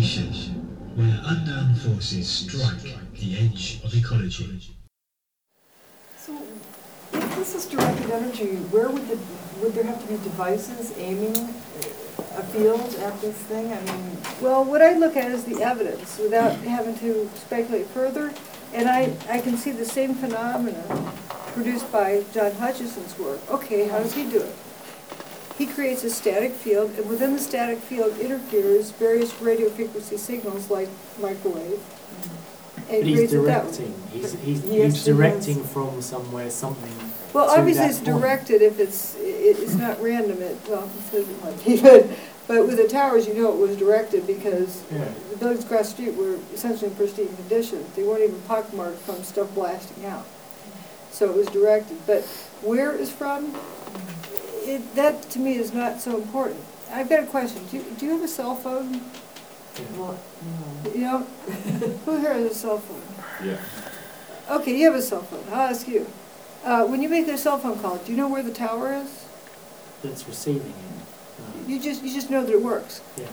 station where unknown forces strike the edge of ecology. So, if this is directed energy, where would there have to be devices aiming a field at this thing? I mean, well, what I look at is the evidence without having to speculate further, and I can see the same phenomena produced by John Hutchison's work. Okay, how does he do it? He creates a static field, and within the static field interferes various radio frequency signals like microwave. But he's directing. He's directing from somewhere something. Well, obviously it's directed if it's not random. Well, it says it might be, but with the towers, you know it was directed because the buildings across the street were essentially in pristine condition. They weren't even pockmarked from stuff blasting out. So it was directed. But where it's from, that to me is not so important. I've got a question. Do you have a cell phone? Well, no. You know, who here has a cell phone? Yeah. Okay, you have a cell phone. I'll ask you. When you make a cell phone call, do you know where the tower is? That's receiving it. You just know that it works. Yeah.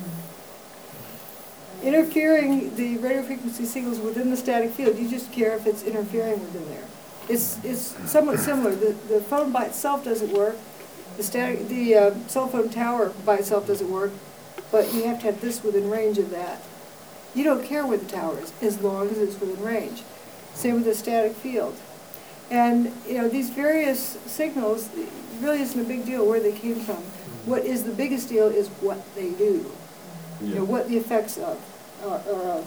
Interfering the radio frequency signals within the static field, you just care if it's interfering within there. It's somewhat similar. The phone by itself doesn't work. The cell phone tower by itself doesn't work. But you have to have this within range of that. You don't care where the tower is, as long as it's within range. Same with the static field. And, you know, these various signals, it really isn't a big deal where they came from. What is the biggest deal is what they do. Yeah. You know, what the effects are of.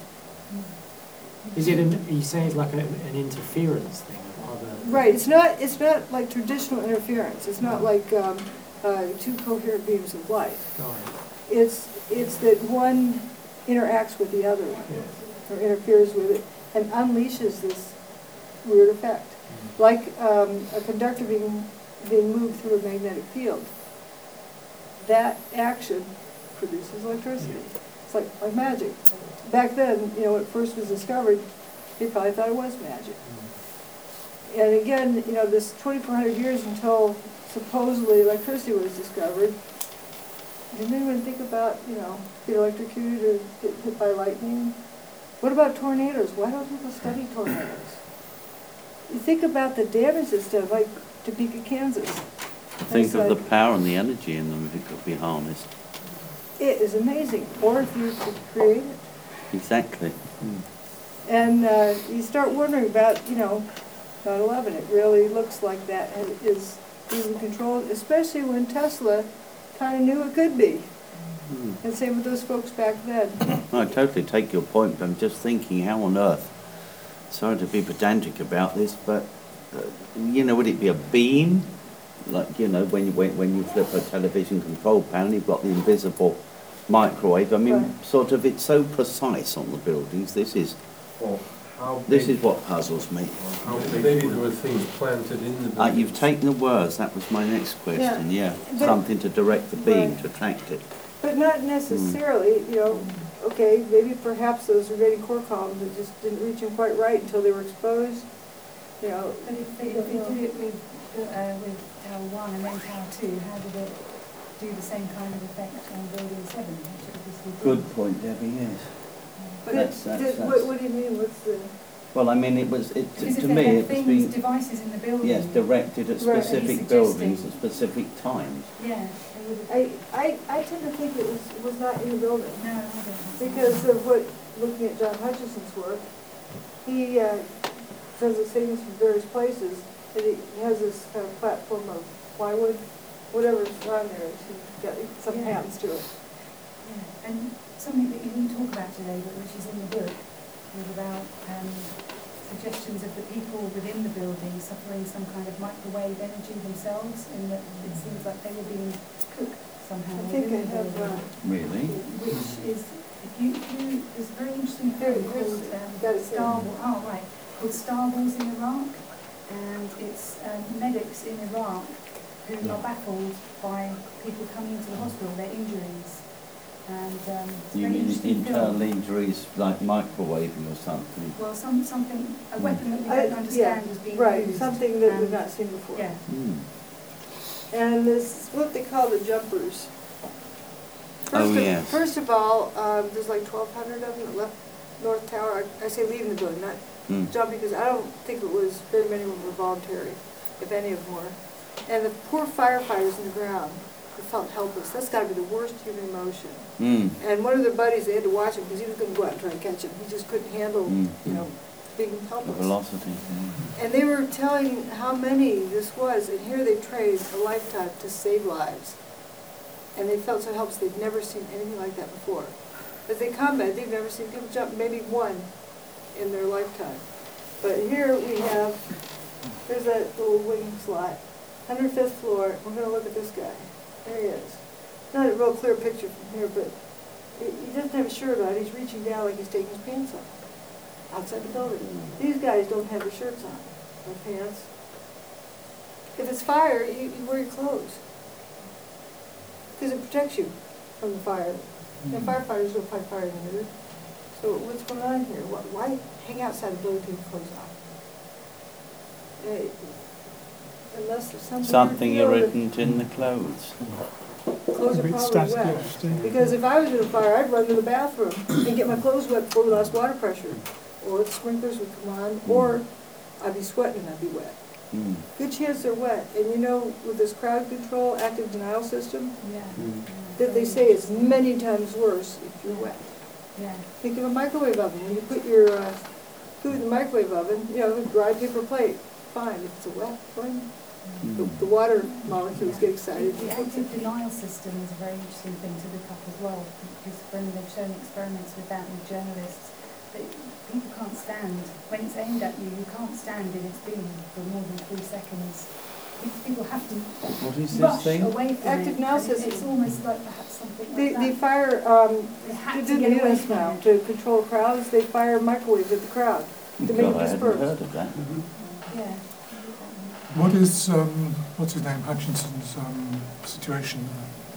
Is it? You say it's like an interference thing? Right. It's not like traditional interference. It's not like two coherent beams of light. Right. It's that one interacts with the other or interferes with it and unleashes this weird effect. Like a conductor being moved through a magnetic field. That action produces electricity. It's like magic. Back then, you know, when it first was discovered, they probably thought it was magic. And again, you know, this 2,400 years until supposedly electricity was discovered, didn't anyone think about, you know, get electrocuted or get hit by lightning? What about tornadoes? Why don't people study tornadoes? You think about the damage that's done, like Topeka, Kansas. Think of the power and the energy in them if it could be harnessed. It is amazing. Or if you could create it. Exactly. And you start wondering about, you know, 9/11. It really looks like that is easily controlled, especially when Tesla kind of knew it could be. And same with those folks back then. I totally take your point, but I'm just thinking, how on earth, sorry to be pedantic about this, but, you know, would it be a beam? Like, you know, when you flip a television control panel, you've got the invisible microwave. I mean, sort of, it's so precise on the buildings. This is what puzzles me. Maybe there were things planted in the buildings. You've taken the words. That was my next question. Yeah, something to direct the beam to attract it. But not necessarily, you know, okay, maybe perhaps those remaining core columns that just didn't reach them quite right until they were exposed, you know. But if they did it with Tower 1 and then Tower 2, how did it do the same kind of effect on Building 7? Which obviously did. Good point, Debbie, yes. But what do you mean? What's the... Well, I mean, to me, it was being... devices in the building. Yes, directed at specific buildings at specific times. Yeah. I tend to think it was not in the building. No, I don't. Because of looking at John Hutchison's work, he does the things from various places, and he has this kind of platform of plywood, whatever's around there, he's got some patents to it. Yeah. And something that you didn't talk about today, but which is in the book, was about suggestions of the people within the building suffering some kind of microwave energy themselves, in that it seems like they were being cooked somehow. I think I have Really? Which is, there's a very interesting theory called Star Wars. Oh, right. Called Star Wars in Iraq, and it's medics in Iraq who are baffled by people coming into the hospital, their injuries. And you mean internal injuries like microwaving or something? Well, something, a weapon that we don't understand is being used. Something that we've not seen before. Yeah. And this is what they call the jumpers. Oh, yes. First of all, there's like 1,200 of them that left North Tower. I say leaving the building, not Mm. jumping, because I don't think it was very many of them were voluntary, if any of them were. And the poor firefighters in the ground who felt helpless. That's got to be the worst human emotion. Mm. And one of their buddies, they had to watch him because he was going to go out and try to catch him. He just couldn't handle, you know, being The helpless. velocity. Mm. And they were telling how many this was, and here they traded a lifetime to save lives. And they felt so helpless, they'd never seen anything like that before. As they combat, they've never seen people jump, maybe one in their lifetime. But here we have, there's that little wing slot, 105th floor. We're going to look at this guy. There he is. Not a real clear picture from here, but he doesn't have a shirt on. He's reaching down like he's taking his pants off outside the building. These guys don't have their shirts on, or pants. If it's fire, you wear your clothes. Because it protects you from the fire. And firefighters don't fight fire in the nude. So what's going on here? Why hang outside the building with your clothes on? Unless there's Something you know, irritant in the clothes. clothes are Bit probably static, wet. interesting. Because if I was in a fire, I'd run to the bathroom and get my clothes wet before we lost water pressure. Or the sprinklers would come on, or I'd be sweating and I'd be wet. Mm. Good chance they're wet. And you know, with this crowd control active denial system, Yeah. that they say it's many times worse if you're wet. Yeah. Think of a microwave oven. When you put your food in the microwave oven, you know, dry paper plate, fine. If it's a wet thing, the water molecules get excited. The active denial system is a very interesting thing to look up as well, because when they've shown experiments with that with journalists, that people can't stand, when it's aimed at you, you can't stand in its beam for more than 3 seconds. People have to What is this rush thing? away from Active it. denial And system. It's almost like perhaps something The like that. fire, They had they to did get the away US from now it. to control crowds. They fire microwaves at the crowd to make God, it I hadn't disperse. heard of that. Yeah. What is, what's his name, Hutchinson's situation?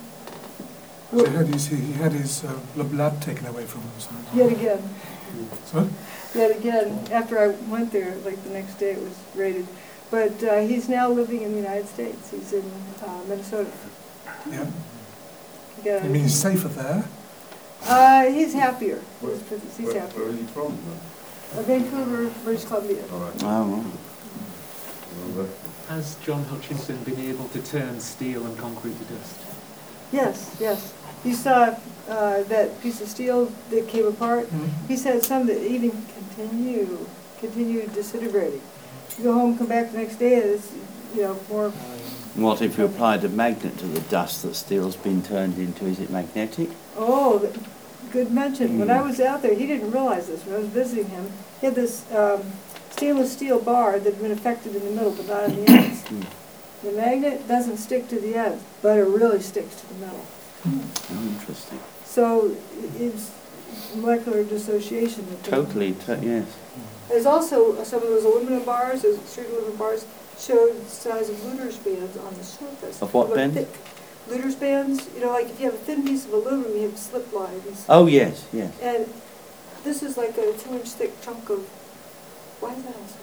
So he had his blood taken away from him or something. Yet again, So, yet again. After I went there, like the next day, it was raided. But he's now living in the United States. He's in Minnesota. yeah. Yeah. I mean, he's safer there. He's happier. He's Where happier. are you from? Vancouver, British Columbia. All right. Oh, right. Well, Has John Hutchinson been able to turn steel and concrete to dust? Yes, yes. You saw that piece of steel that came apart. He said some that even continue disintegrating. You go home, come back the next day, and it's, you know, more. What if you applied a magnet to the dust that steel's been turned into? Is it magnetic? Oh, good mention. When I was out there, he didn't realize this. When I was visiting him, he had this stainless steel bar that had been affected in the middle, but not on the ends. The magnet doesn't stick to the ends, but it really sticks to the metal. Oh, interesting. So it's molecular dissociation. that they- Totally, yes. There's also some of those aluminum bars, those extruded aluminum bars, showed the size of Luder's bands on the surface. Of what They were band? thick. Luder's bands, you know, like if you have a thin piece of aluminum, you have slip lines. Oh, yes, yes. And this is like a 2-inch thick chunk of, why is that also?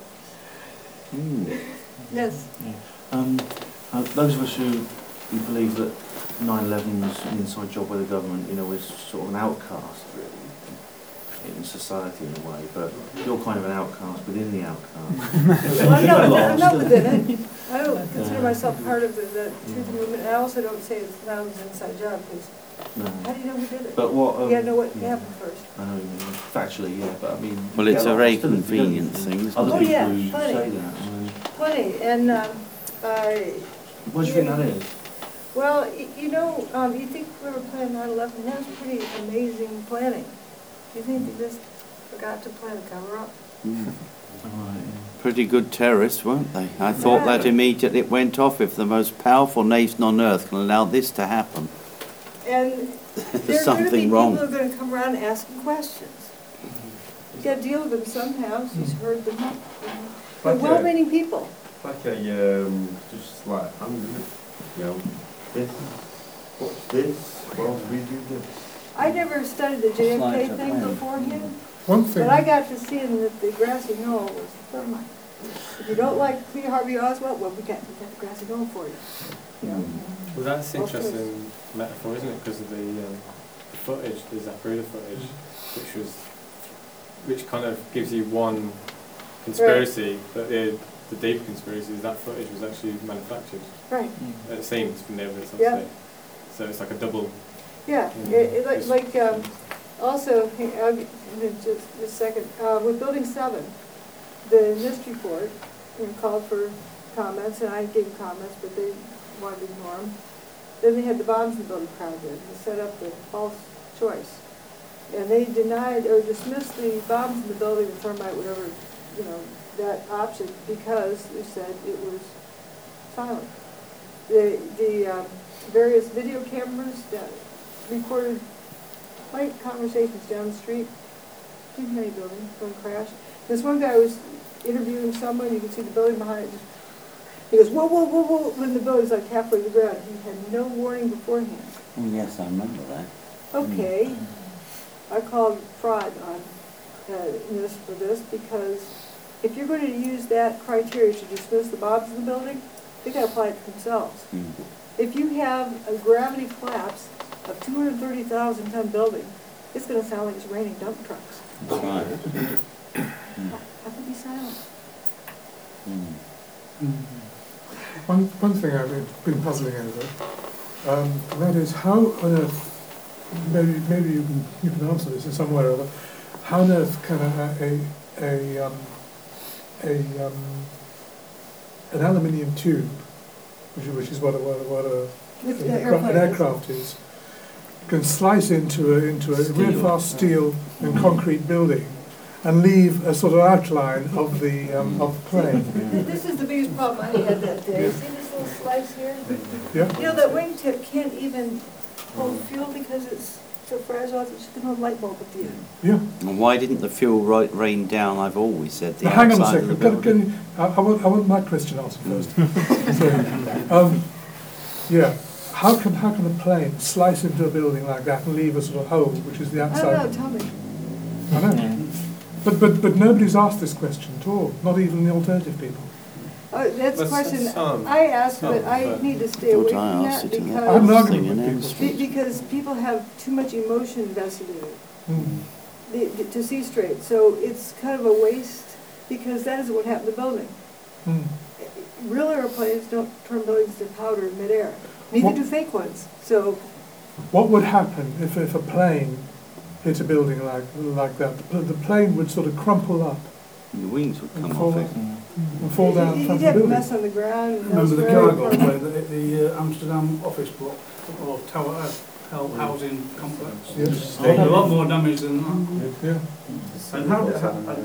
Mm. Yes. Those of us who believe that 9/11 was an inside job by the government, you know, is sort of an outcast, really, in society in a way, but you're kind of an outcast within the outcast. Well, I'm not within it. I don't consider myself part of the truth movement. I also don't say it's not an inside job, because No. how do you know who did it? But what... You gotta know what yeah. happened first. I know, you mean, factually, yeah, but I mean... Well, it's yeah, a very hostility, convenient don't you? thing, isn't Other Oh, it? people yeah, who plenty. say that. I mean, Plenty, and, what do you think that is? well, you know, you think whoever planned 9/11, that was pretty amazing planning. Do you think they just forgot to plan a cover-up? Mm. Right, Pretty good terrorists, weren't they? I thought Yeah. that immediately it went off. If the most powerful nation on earth can allow this to happen, And there's there are going to be something people wrong. who are going to come around asking questions. You got to deal with them somehow, so he's heard them. They're Like well-meaning people. like a, just like, you know, this, what's this? Well, we do this. I never studied the Slides JFK of thing land. beforehand, One thing, but I got to see that the grassy knoll was thermite. If you don't like Lee Harvey Oswald, well, we got the grassy knoll for you. You know? Well, that's Of course. interesting metaphor, isn't it? Because of the footage, the Zapruder footage, which kind of gives you one conspiracy, but the deeper conspiracy is that footage was actually manufactured. Right. It seems from the evidence on Yeah. state. So it's like a double. Yeah, also, I'll just a second, with Building 7, the NIST report called for comments, and I gave comments, but they wanted to ignore them. Then they had the Bombs in the Building project to set up the false choice. And they denied or dismissed the bombs in the building, the thermite, whatever, that option, because they said it was silent. The various video cameras that recorded light conversations down the street, too many buildings, going to crash. This one guy was interviewing someone, you could see the building behind it. He goes, whoa, whoa, whoa, whoa, when the building's like halfway to the ground. He had no warning beforehand. Oh, yes, I remember that. Okay. I called fraud on NIST for this, because if you're going to use that criteria to dismiss the bombs in the building, they got to apply it to themselves. If you have a gravity collapse of 230,000 ton building, it's going to sound like it's raining dump trucks. That's right. How can it be silent? One thing I've been puzzling over, that is how on earth, maybe you can answer this in some way or other, how on earth can an aluminium tube, which is what an aircraft is, can slice into a real fast steel and concrete building and leave a sort of outline of the plane. This is the biggest problem I had that day. See this little slice here? Yeah. That wingtip can't even hold fuel because it's so fragile. It's just going to light bulb at the end. Yeah. And why didn't the fuel rain down? I've always said the Now, hang on a outside of the second. building. I want my question answered first. Yeah. How can a plane slice into a building like that and leave a sort of hole, which is the I outside? don't know. Tell me. I know. But nobody's asked this question at all. Not even the alternative people. That's a But question some- I asked, but some, I but- need to stay away Thought I from that asked it in that I had an because, argument with people. because people have too much emotion invested in it. Mm. To see straight. So it's kind of a waste, because that is what happened to building. Mm. Real airplanes don't turn buildings to powder in midair. Neither What- do fake ones. So What would happen if a plane hit a building like that? The plane would sort of crumple up The wings would come and off it. fall down in you'd front of have the a building. mess on the ground. And Remember the elsewhere. cargo where the Amsterdam office block or tower housing complex? Yes. A lot more damage than that. Yeah. And how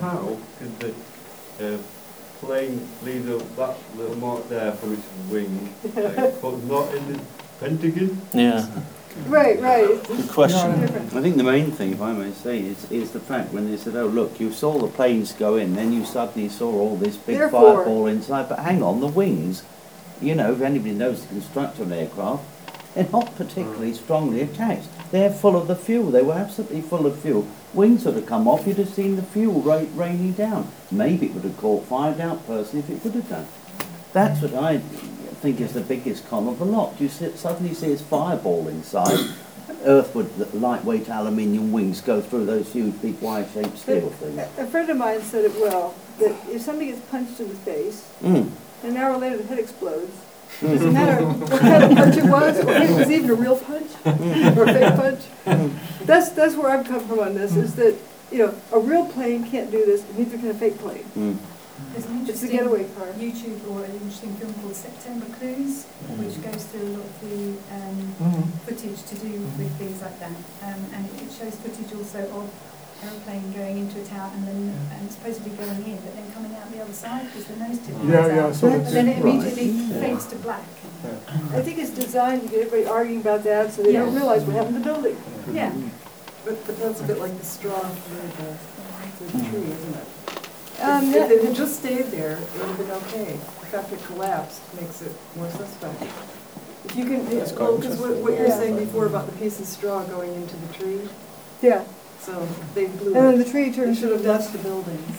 did the plane leave that little mark there for its wing, but not in the Pentagon? Yeah. Right, right. Good question. Different. I think the main thing, if I may say, is the fact when they said, oh look, you saw the planes go in, then you suddenly saw all this big Therefore- fireball inside, but hang on, the wings, if anybody knows the construction of an aircraft, they're not particularly strongly attached. They're full of the fuel. They were absolutely full of fuel. Wings would have come off, you'd have seen the fuel raining down. Maybe it would have caught fire, doubt personally if it would have done. That's what I think is the biggest con of the lot. You suddenly see it's fireball inside. Earthwood, lightweight aluminium wings go through those huge, big, wire-shaped steel things. A friend of mine said it well, that if somebody gets punched in the face, an hour later the head explodes, doesn't matter what kind of punch it was, or if it was even a real punch, or a fake punch. That's where I've come from on this, is that, a real plane can't do this, neither can a fake plane. There's an It's the interesting getaway car. YouTube or an interesting film called September Clues, which goes through a lot of the footage to do with things like that. And it shows footage also of aeroplane going into a tower and supposedly going in, but then coming out the other side because the nose tip comes Yeah, out. I saw And that. then it immediately fades to black. I think it's designed to get everybody arguing about that so they don't realize what happened to the building. Yeah. But that's a bit like the straw through the tree, isn't it? That- If it had just stayed there, it would have been okay. The fact it collapsed makes it more suspect. If you can, That's quite well, because what you were Yeah. saying before about the piece of straw going into the tree, Yeah, so they blew and then it. the tree They turns should to have the left dust. the buildings.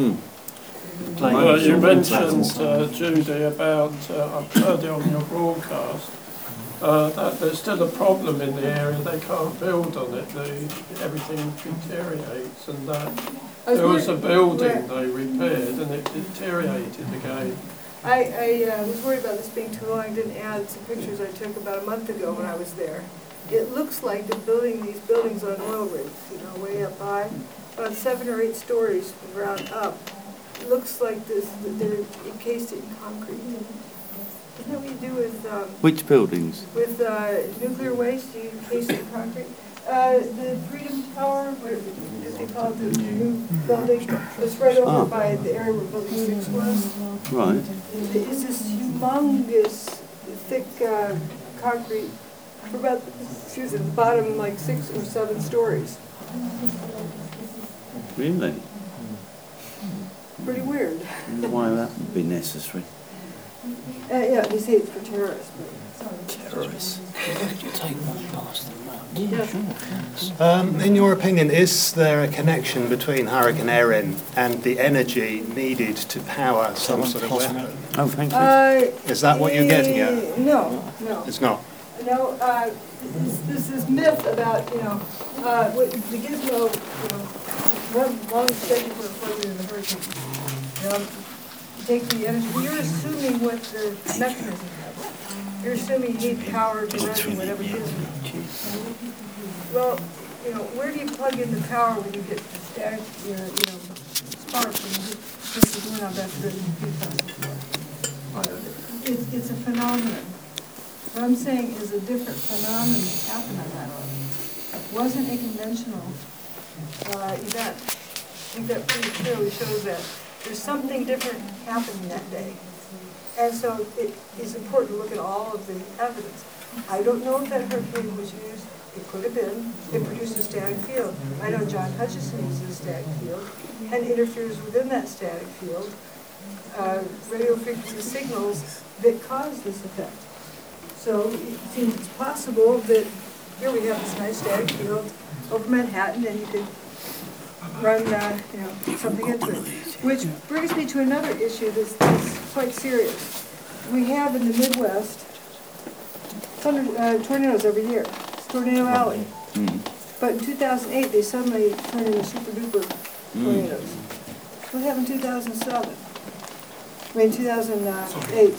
Well, you mentioned, Judy, about, I've heard it on your broadcast, that there's still a problem in the area. They can't build on it. Everything deteriorates, and there was a building they repaired and it deteriorated again. I was worried about this being too long. I didn't add some pictures I took about a month ago when I was there. It looks like they're building these buildings on oil rigs, you know, way up high, about 7 or 8 stories from ground up. It looks like they're encased in concrete. Isn't that what you do with Which buildings? with nuclear waste? You encase it in concrete. The Freedom Tower, what is they call it, the new building that's right over by the area where Building 6 was. Right. It's this humongous, thick concrete for about, the bottom like 6 or 7 stories. Really? Pretty weird. Why that would be necessary? Yeah, they say it's for terrorists. Terrorists. Could you take one past them round? Yeah, sure. In your opinion, is there a connection between Hurricane Erin and the energy needed to power some sort of weapon? Oh, thank you. Is that what you're getting at? No. It's not. No, this myth about, what the gizmo, long schedule for a flood in the hurricane. Take the energy. You're assuming what the mechanism is. You're assuming you need power to run whatever gizmo. Well, where do you plug in the power when you get the static, spark when you get doing all that It's a phenomenon. What I'm saying is a different phenomenon that happened on that one. It wasn't a conventional event. I think that pretty clearly shows that there's something different happening that day. And so it is important to look at all of the evidence. I don't know if that hurricane was used. It could have been. It produced a static field. I know John Hutchison uses a static field and interferes within that static field radio frequency signals that cause this effect. So it seems it's possible that here we have this nice static field over Manhattan, and you could run, something into it. Which brings me to another issue that's quite serious. We have in the Midwest tornadoes every year. It's Tornado Alley. But in 2008, they suddenly turned into super duper tornadoes. What happened in 2007? 2008.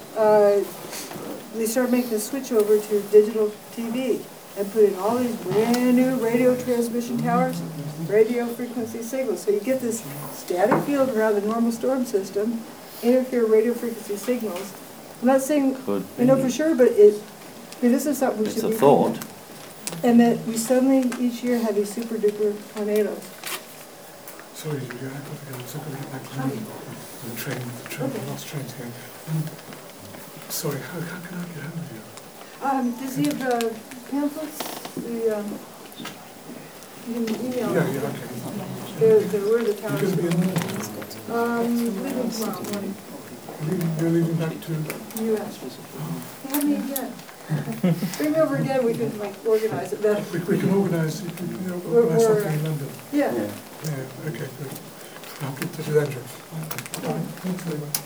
They started making the switch over to digital TV and put in all these brand new radio transmission towers, radio frequency signals. So you get this static field around the normal storm system, interfere radio frequency signals. I'm not saying I know for sure, but this is something we should be It's a thought. And that we suddenly each year have these super duper tornadoes. Sorry, Julia, I've got to go. So I've got to get back to the last train's going. Sorry, how can I get hold of you? Does he have pamphlets? You can email them. Yeah, okay. They're where the towers You're going to be in leaving tomorrow morning. You're leaving back to U.S. Have me again. Bring me over again, we can organize it better. We can organise something in London. Yeah. Yeah, okay, good. I'll get to the entrance. Thanks very much.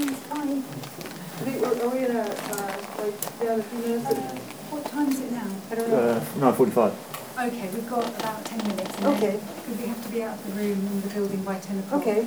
Are we in a few minutes? What time is it now? I don't know. 9:45. Okay, we've got about 10 minutes. Okay. Because we have to be out of the room in the building by 10 o'clock. Okay.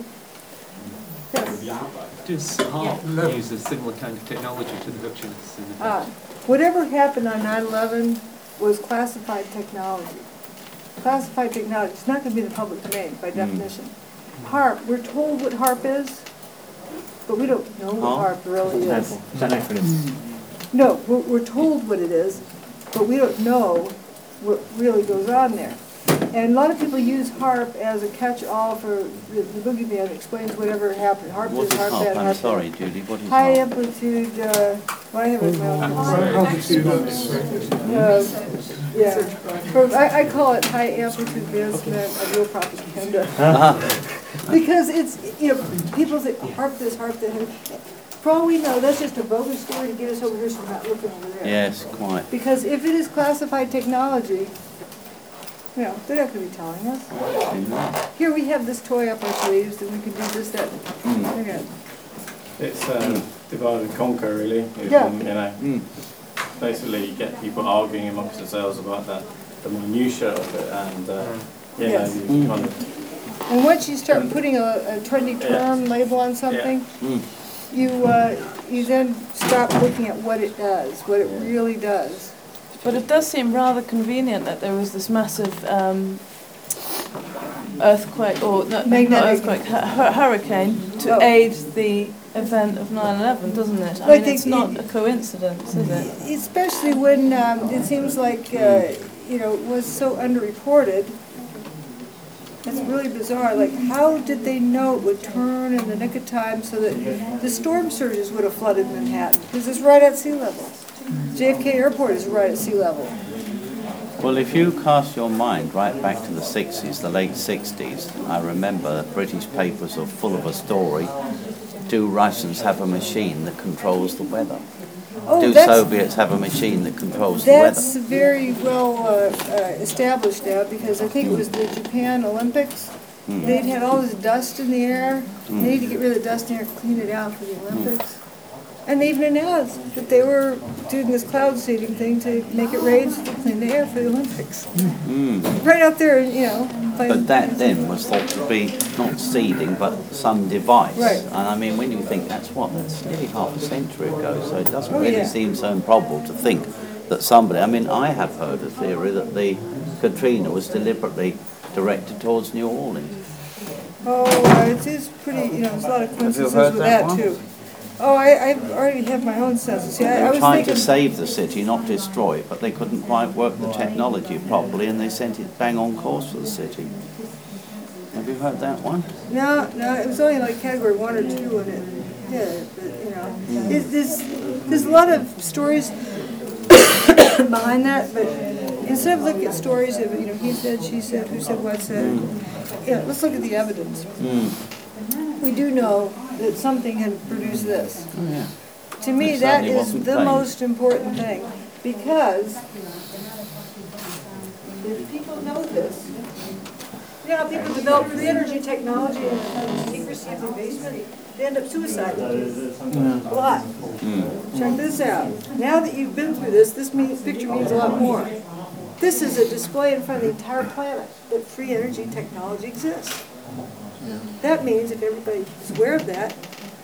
Does HARP use a similar kind of technology to the Hutchins? Whatever happened on 9/11 was classified technology. Classified technology. It's not going to be in the public domain by definition. HARP, we're told what HARP is, but we don't know what HARP really is. Is that an acronym? No, we're told what it is, but we don't know what really goes on there. And a lot of people use HARP as a catch-all for the boogeyman that explains whatever happened. HARP What is is HARP HARP? bad, I'm HARP sorry, bad. Judy, what is High HARP? amplitude, I have it I call it high amplitude management of real propaganda. Because it's, people think HARP this, HARP that. For all we know, that's just a bogus story to get us over here so we're not looking over there. Yes, quite. Because if it is classified technology, they're not going to be telling us. Here we have this toy up our sleeves, and we can do this, that. Okay. It's divide and conquer, really. Yeah. basically you get people arguing amongst themselves about the minutiae of it, and you Yes. know, you kind of. And once you start putting a trendy term label on something, you then stop looking at what it does, what it really does. But it does seem rather convenient that there was this massive earthquake, or not earthquake, hurricane to aid the event of 9/11, doesn't it? I mean, it's not a coincidence, is it? Especially when it seems like, you know, it was so underreported. It's really bizarre. Like, how did they know it would turn in the nick of time so that the storm surges would have flooded Manhattan? Because it's right at sea level. JFK Airport is right at sea level. Well, if you cast your mind right back to the 60s, the late 60s, I remember the British papers are full of a story. Do Russians have a machine that controls the weather? Do Soviets have a machine that controls the weather? That's very well established now, because I think it was the Japan Olympics. They'd had all this dust in the air. They need to get rid of the dust in the air, clean it out for the Olympics. And they even announced that they were doing this cloud seeding thing to make it rain to clean the air for the Olympics. Right out there, you know. But that then was thought to be not seeding, but some device. Right. And I mean, when you think that's nearly half a century ago, so it doesn't really seem so improbable to think that somebody, I mean, I have heard a theory that the Katrina was deliberately directed towards New Orleans. Oh, it is pretty, you know, there's a lot of coincidences with that too. Oh, I already have my own sense. See, They I were was trying thinking, to save the city, not destroy it, but they couldn't quite work the technology properly, and they sent it bang on course for the city. Have you heard that one? No, it was only like category 1 or 2 when it did, but, you know, there's a lot of stories behind that, but instead of looking at stories of, you know, he said, she said, who said, what said, yeah, let's look at the evidence. We do know that something had produced this. Oh, yeah. To me, that is the most important thing, because if people know this, you know how people develop free energy technology and secrecy in the basement, they end up suicidal. A lot. Check this out. Now that you've been through this picture means a lot more. This is a display in front of the entire planet that free energy technology exists. That means if everybody is aware of that,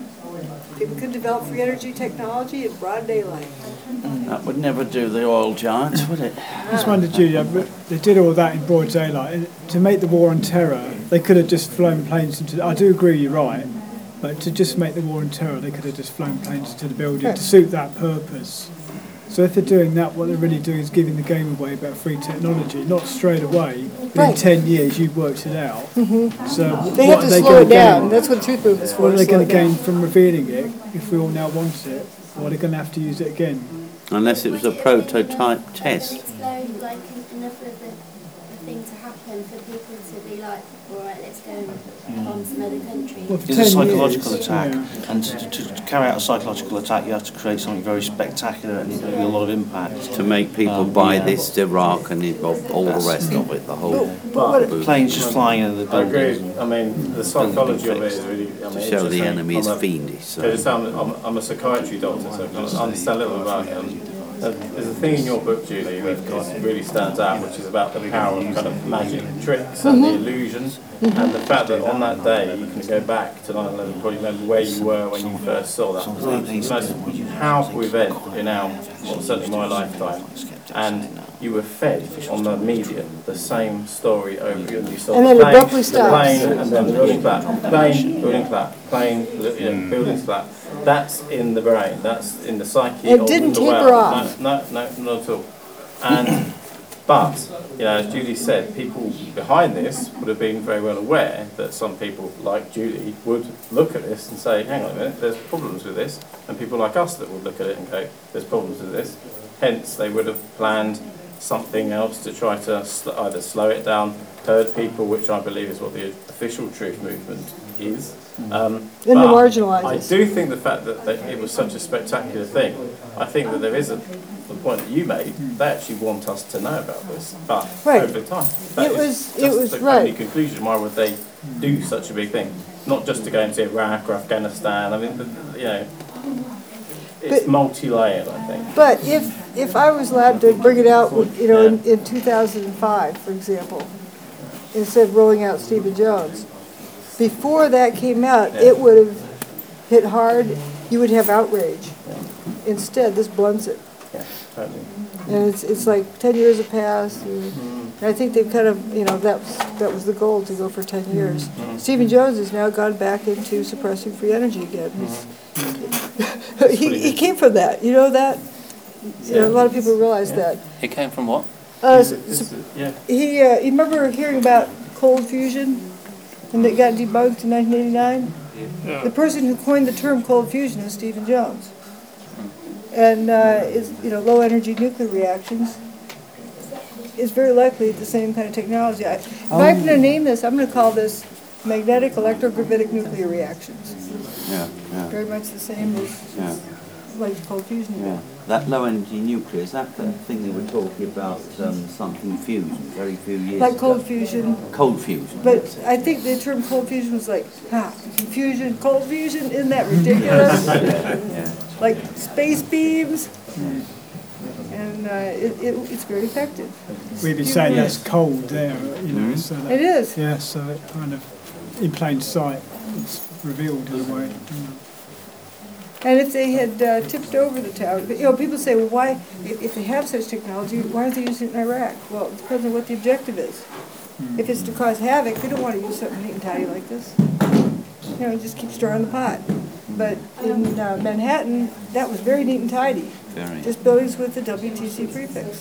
people can develop free energy technology in broad daylight. That would never do the oil giants, would it? I just wondered, Julia, they did all that in broad daylight. And to make the war on terror, they could have just flown planes into... I do agree, you're right. But to just make the war on terror, they could have just flown planes into the building to suit that purpose. So if they're doing that, what they're really doing is giving the game away about free technology, not straight away, but in 10 years you've worked it out. So they have to slow it down. That's what Truth Movement is for. What are they going to gain from revealing it if we all now want it? Or are they going to have to use it again? Unless it was a prototype test. It's slow, like enough of the thing to happen for people to be like, all right, let's go and bomb some other country. It's a psychological attack, and to carry out a psychological attack, you have to create something very spectacular and a lot of impact to make people buy this Iraq and all the rest of it, the whole. But planes just flying into the I buildings. agree. I mean, the psychology of it is really. I mean, to show the enemy is fiendish. So. I'm a psychiatry doctor, so I understand a little about it. There's a thing in your book, Julie, that really stands out, which is about the power of kind of magic tricks and the illusions, and the fact that on that day you can go back to 9/11, probably remember where you were when you first saw that. It was the most powerful event in our, well, certainly my lifetime, and you were fed on the media the same story over again. You saw and then abruptly stops. Plane, and then building flat, plane, building flat, plane, building flat. That's in the brain. That's in the psyche. It didn't taper off. No, not at all. And but you know, as Julie said, people behind this would have been very well aware that some people like Julie would look at this and say, "Hang on a minute, there's problems with this," and people like us that would look at it and go, "There's problems with this." Hence, they would have planned something else to try to either slow it down, herd people, which I believe is what the official Truth Movement is. And to marginalise I do think the fact that it was such a spectacular thing, I think that there is the point that you made, they actually want us to know about this, but over time, that is the only conclusion. Why would they do such a big thing? Not just to go into Iraq or Afghanistan. I mean, you know, it's multi-layered, I think. But if if I was allowed to bring it out, you know, in 2005, for example, instead of rolling out Stephen Jones, before that came out, it would have hit hard. You would have outrage. Instead, this blunts it. Yeah, totally. And it's like 10 years have passed. And I think they've kind of, you know, that was the goal, to go for 10 years. Stephen Jones has now gone back into suppressing free energy again. He came from that. You know that? You know, a lot of people realize that. It came from what? He you remember hearing about cold fusion, and it got debunked in 1989? Yeah. The person who coined the term cold fusion is Stephen Jones. And is, you know, low energy nuclear reactions is very likely the same kind of technology. If I'm going to name this, I'm going to call this magnetic electrogravitic nuclear reactions. Yeah, yeah. Very much the same as like cold fusion. Yeah. That low energy nuclear, is that the thing they were talking about, something fusion, very few years like ago? cold fusion. Cold fusion. But I think the term cold fusion was like, confusion, cold fusion, isn't that ridiculous? Yeah. Like space beams. And it's very effective. We'd be saying that's cold there, you know. So that, it is. Yeah, so it kind of, in plain sight, it's revealed in a way. And if they had tipped over the tower, you know, people say, well, why, if they have such technology, why aren't they using it in Iraq? Well, it depends on what the objective is. If it's to cause havoc, they don't want to use something neat and tidy like this. You know, just keep stirring the pot. But in Manhattan, that was very neat and tidy. Very. Just buildings with the WTC prefix.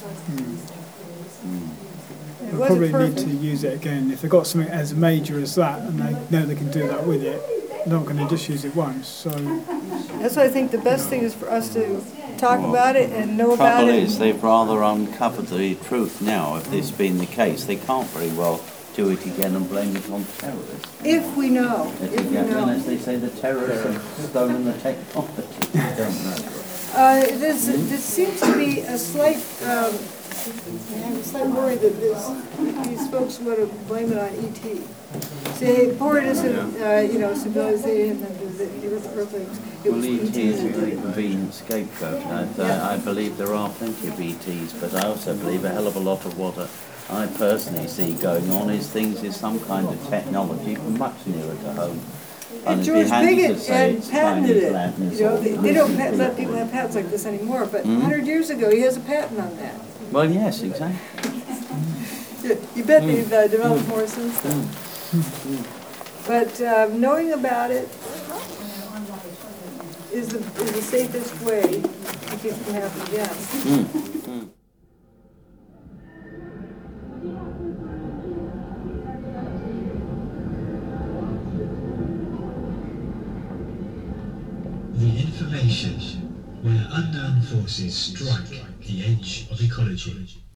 We'll probably need to use it again. If they've got something as major as that, and they know they can do that with it, they're not going to just use it once. So that's why I think the best thing is for us to talk about it and know about it. The trouble is, they've rather uncovered the truth now. If this been the case, they can't very well do it again and blame it on terrorists. If we know. And as they say, the terrorists have stolen the technology. I don't know. There seems to be a slight, worry that these folks want to blame it on ET. Say, poor innocent, you know, civilization and the earthlings. Well, ET is a very convenient scapegoat. I believe there are plenty of ETs, but I also believe a hell of a lot of what I personally see going on is some kind of technology much nearer to home. And George Bigot had patented it. You know, they don't let people have patents like this anymore, but 100 years ago he has a patent on that. Well, yes, exactly. You bet they've developed more since then. But knowing about it is the safest way to keep it from happening again. The information where unknown forces strike the edge of ecology.